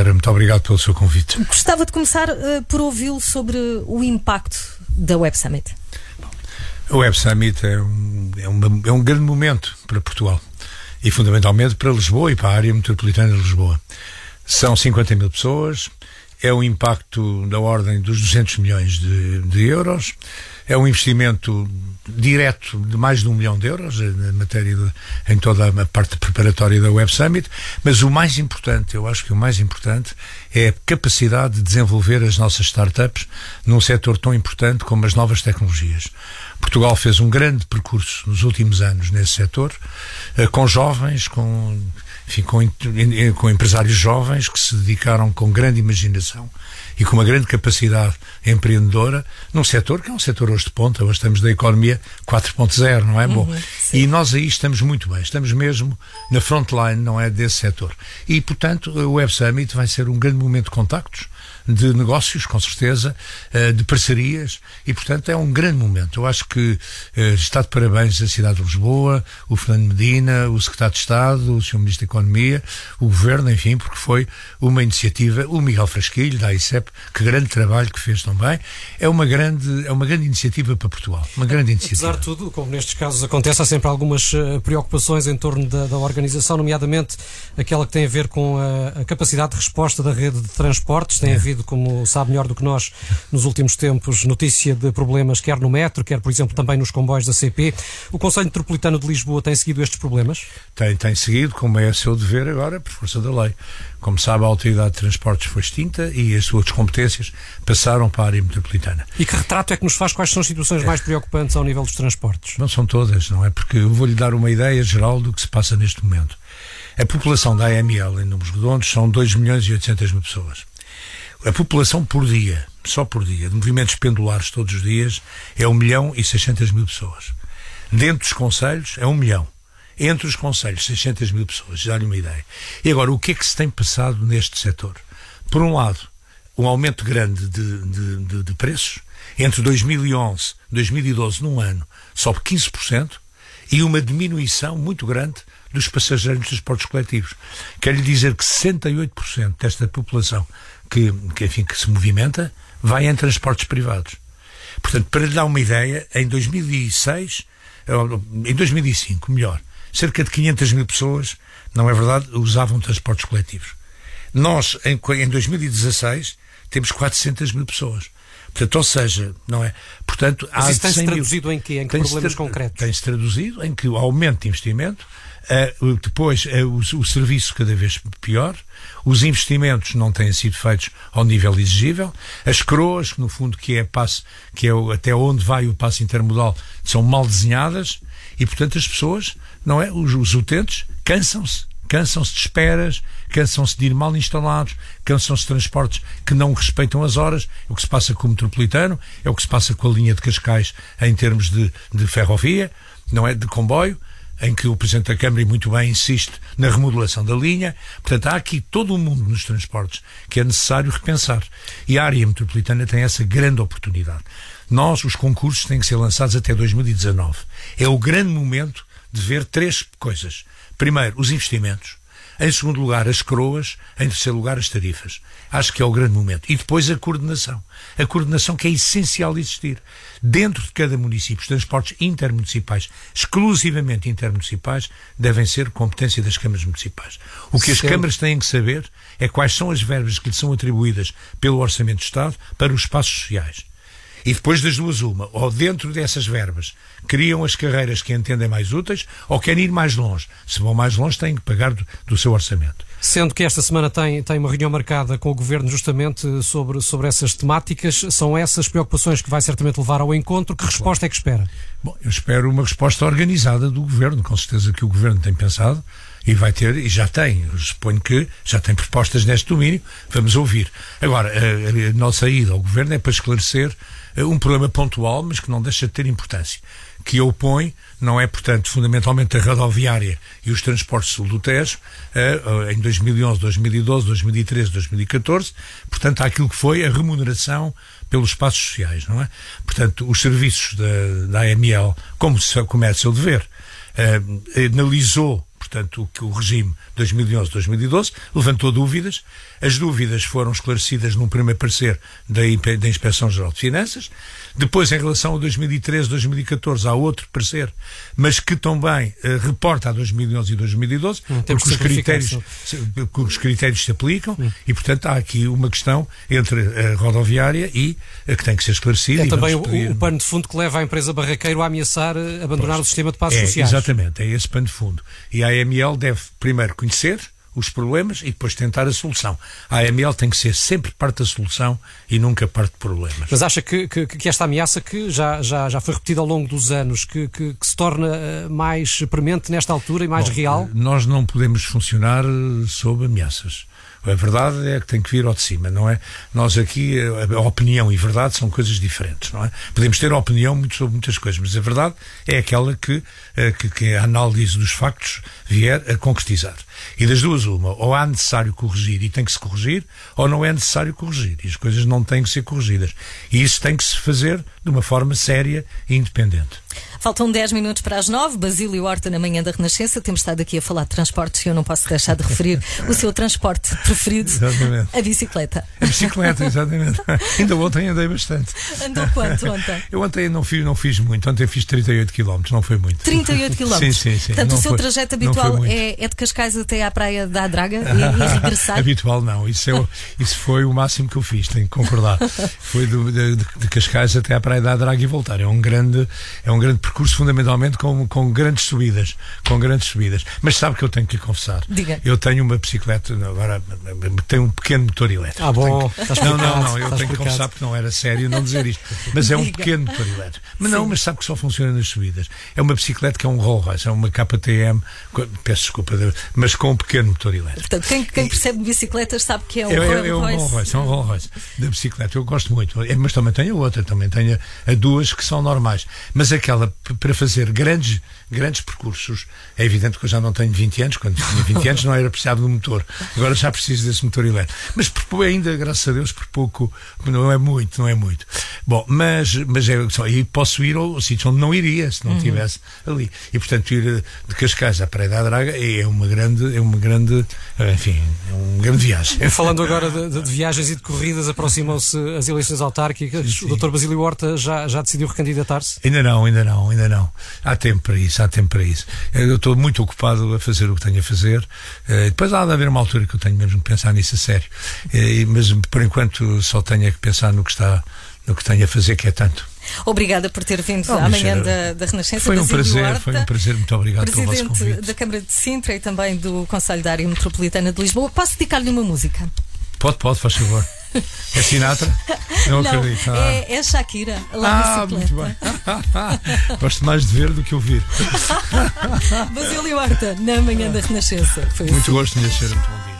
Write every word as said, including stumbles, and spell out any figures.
Muito obrigado pelo seu convite. Gostava de começar uh, por ouvi-lo sobre o impacto da Web Summit. O Web Summit é um, é, um, é um grande momento para Portugal e fundamentalmente para Lisboa e para a área metropolitana de Lisboa. São cinquenta mil pessoas, é um impacto da ordem dos duzentos milhões de, de euros, é um investimento direto de mais de um milhão de euros na matéria de, em toda a parte preparatória da Web Summit, mas o mais importante, eu acho que o mais importante é a capacidade de desenvolver as nossas startups num setor tão importante como as novas tecnologias. Portugal fez um grande percurso nos últimos anos nesse setor, com jovens, com, enfim, com, com empresários jovens que se dedicaram com grande imaginação e com uma grande capacidade empreendedora num setor que é um setor hoje de ponta. Hoje estamos da economia quatro ponto zero, não é? Uhum, Bom, sim. E nós aí estamos muito bem, estamos mesmo na frontline, não é, desse setor. E, portanto, o Web Summit vai ser um grande momento de contactos, de negócios, com certeza, de parcerias, e, portanto, é um grande momento. Eu acho que está de parabéns a cidade de Lisboa, o Fernando Medina, o secretário de Estado, o senhor Ministro da Economia, o Governo, enfim, porque foi uma iniciativa, o Miguel Frasquilho, da I C E P, que grande trabalho que fez também. É uma grande, é uma grande iniciativa para Portugal, uma grande iniciativa. Apesar de tudo, como nestes casos acontece, há sempre algumas preocupações em torno da, da organização, nomeadamente aquela que tem a ver com a, a capacidade de resposta da rede de transportes. Tem é. havido, como sabe melhor do que nós, nos últimos tempos, notícia de problemas quer no metro, quer, por exemplo, também nos comboios da C P. O Conselho Metropolitano de Lisboa tem seguido estes problemas? Tem, tem seguido, como é seu dever agora, por força da lei. Como sabe, a Autoridade de Transportes foi extinta e as suas competências passaram para a área metropolitana. E que retrato é que nos faz? Quais são as situações mais preocupantes ao nível dos transportes? Não são todas, não é? Porque eu vou-lhe dar uma ideia geral do que se passa neste momento. A população da A M L, em números redondos, são dois milhões e oitocentas mil pessoas. A população por dia, só por dia, de movimentos pendulares todos os dias, é um milhão e seiscentas mil pessoas. Dentro dos concelhos, é um milhão. Entre os concelhos, seiscentas mil pessoas, dá-lhe uma ideia. E agora, o que é que se tem passado neste setor? Por um lado, um aumento grande de, de, de, de preços, entre dois mil e onze e dois mil e doze, num ano, sobe quinze por cento, e uma diminuição muito grande dos passageiros dos transportes coletivos. Quero lhe dizer que sessenta e oito por cento desta população que, que, enfim, que se movimenta vai em transportes privados. Portanto, para lhe dar uma ideia, em dois mil e seis, em dois mil e cinco, melhor, cerca de quinhentas mil pessoas, não é verdade, usavam transportes coletivos. Nós, em, em dois mil e dezasseis, temos quatrocentas mil pessoas. Portanto, ou seja, não é? Portanto, Mas há isso tem-se cem mil... traduzido em quê? Em que tem problemas tra... concretos? Tem-se traduzido em que o aumento de investimento, uh, depois uh, o, o serviço cada vez pior, os investimentos não têm sido feitos ao nível exigível, as coroas, que no fundo que é, passe, que é o, até onde vai o passo intermodal, são mal desenhadas e, portanto, as pessoas, não é? Os, os utentes cansam-se. Cansam-se de esperas, cansam-se de ir mal instalados, cansam-se de transportes que não respeitam as horas. É o que se passa com o metropolitano, é o que se passa com a linha de Cascais em termos de, de ferrovia, não é, de comboio, em que o Presidente da Câmara, e muito bem, insiste na remodelação da linha. Portanto, há aqui todo um mundo nos transportes que é necessário repensar. E a área metropolitana tem essa grande oportunidade. Nós, os concursos, têm que ser lançados até dois mil e dezanove. É o grande momento de ver três coisas. Primeiro, os investimentos. Em segundo lugar, as coroas. Em terceiro lugar, as tarifas. Acho que é o grande momento. E depois a coordenação. A coordenação que é essencial existir. Dentro de cada município, os transportes intermunicipais, exclusivamente intermunicipais, devem ser competência das câmaras municipais. O que as Certo. câmaras têm que saber é quais são as verbas que lhes são atribuídas pelo Orçamento de Estado para os espaços sociais. E depois das duas uma, ou dentro dessas verbas criam as carreiras que entendem mais úteis, ou querem ir mais longe. Se vão mais longe, têm que pagar do, do seu orçamento. Sendo que esta semana tem, tem uma reunião marcada com o Governo justamente sobre, sobre essas temáticas, são essas preocupações que vai certamente levar ao encontro. Que resposta é que espera? Bom, eu espero uma resposta organizada do Governo, com certeza que o Governo tem pensado e vai ter, e já tem, eu suponho que já tem propostas neste domínio, vamos ouvir. Agora, a, a nossa ida ao Governo é para esclarecer um problema pontual, mas que não deixa de ter importância, que opõe, não é, portanto, fundamentalmente a rodoviária e os transportes sul do Tejo, uh, em dois mil e onze, dois mil e doze, dois mil e treze, dois mil e catorze, portanto, àquilo que foi a remuneração pelos espaços sociais, não é? Portanto, os serviços da, da A M L, como, se, como é seu dever, uh, analisou, portanto, o que o regime dois mil e onze a dois mil e doze levantou dúvidas. As dúvidas foram esclarecidas num primeiro parecer da, da Inspeção-Geral de Finanças. Depois, em relação a dois mil e treze a dois mil e catorze, há outro parecer, mas que também uh, reporta a dois mil e onze e dois mil e doze, hum, porque os critérios, se, os critérios se aplicam hum. e, portanto, há aqui uma questão entre a rodoviária e a que tem que ser esclarecida. É também o, o pano de fundo que leva a empresa Barraqueiro a ameaçar abandonar pois, o sistema de passos é, sociais. Exatamente, é esse pano de fundo. E a A M L deve primeiro conhecer os problemas e depois tentar a solução. A A M L tem que ser sempre parte da solução e nunca parte de problemas. Mas acha que, que, que esta ameaça, que já, já, já foi repetida ao longo dos anos, que, que, que se torna mais premente nesta altura e mais Bom, real? Nós não podemos funcionar sob ameaças. A verdade é que tem que vir ao de cima, não é? Nós aqui, a opinião e verdade são coisas diferentes, não é? Podemos ter opinião muito sobre muitas coisas, mas a verdade é aquela que, que, que a análise dos factos vier a concretizar. E das duas uma, ou há necessário corrigir e tem que se corrigir, ou não é necessário corrigir. E as coisas não têm que ser corrigidas. E isso tem que se fazer de uma forma séria e independente. Faltam dez minutos para as nove. Basílio Horta na manhã da Renascença. Temos estado aqui a falar de transportes e eu não posso deixar de referir o seu transporte preferido, exatamente. A bicicleta. A bicicleta, exatamente. Ainda ontem andei bastante. Andou quanto ontem? Eu ontem não fiz, não fiz muito. Ontem fiz trinta e oito quilómetros, não foi muito. trinta e oito quilómetros? Sim, sim, sim. Portanto, não o seu foi, trajeto habitual é, é de Cascais até à praia da Adraga e, e regressar? Habitual não. Isso, é, isso foi o máximo que eu fiz, tenho que concordar. Foi de, de, de Cascais até à praia da Adraga e voltar. É um grande, é um grande percurso, fundamentalmente com, com grandes subidas. Com grandes subidas. Mas sabe que eu tenho que lhe confessar. Diga. Eu tenho uma bicicleta, agora tenho um pequeno motor elétrico. Ah, bom. Tenho, não, não, não. Eu tenho que confessar porque não era sério não dizer isto. Mas é um Diga. pequeno motor elétrico. Mas não, mas sabe que só funciona nas subidas. É uma bicicleta que é um Rolls Royce, é uma K T M, peço desculpa, mas com um pequeno motor elétrico. Portanto, quem, quem percebe de bicicletas sabe que é um é, Rolls Royce. É um Rolls Royce, é um Rolls Royce da bicicleta. Eu gosto muito. Mas também tenho outra, também tenho a duas que são normais. Mas aquela para fazer grandes, grandes percursos, é evidente que eu já não tenho vinte anos, quando tinha vinte anos não era precisado do motor. Agora já preciso desse motor elétrico. Mas por, ainda, graças a Deus, por pouco, não é muito, não é muito. Bom, mas, mas é só, e posso ir ao, ao sítio onde não iria, se não uhum. estivesse ali. E, portanto, ir de Cascais à Praia da Adraga é uma grande, é uma grande, enfim, é uma grande viagem. Falando agora de, de viagens e de corridas, aproximam-se as eleições autárquicas. Sim, sim. O doutor Basílio Horta já, já decidiu recandidatar-se? Ainda não, ainda não, ainda não. Há tempo para isso, há tempo para isso. Eu estou muito ocupado a fazer o que tenho a fazer. Uh, depois há de haver uma altura que eu tenho mesmo que pensar nisso a sério. Uh, mas por enquanto só tenho que pensar no que está, no que tenho a fazer, que é tanto. Obrigada por ter vindo oh, amanhã da, da Renascença. Foi um Basílio prazer, Horta, foi um prazer, muito obrigado pelo vosso convite. Presidente da Câmara de Sintra e também do Conselho da Área Metropolitana de Lisboa. Posso dedicar-lhe uma música? Pode, pode, faz favor. É Sinatra? Não, não acredito. Ah. É, é Shakira, lá ah, muito bem. Gosto mais de ver do que ouvir. Basílio Horta, na manhã da Renascença. Foi muito assim. gosto de lhe ser, muito bom dia.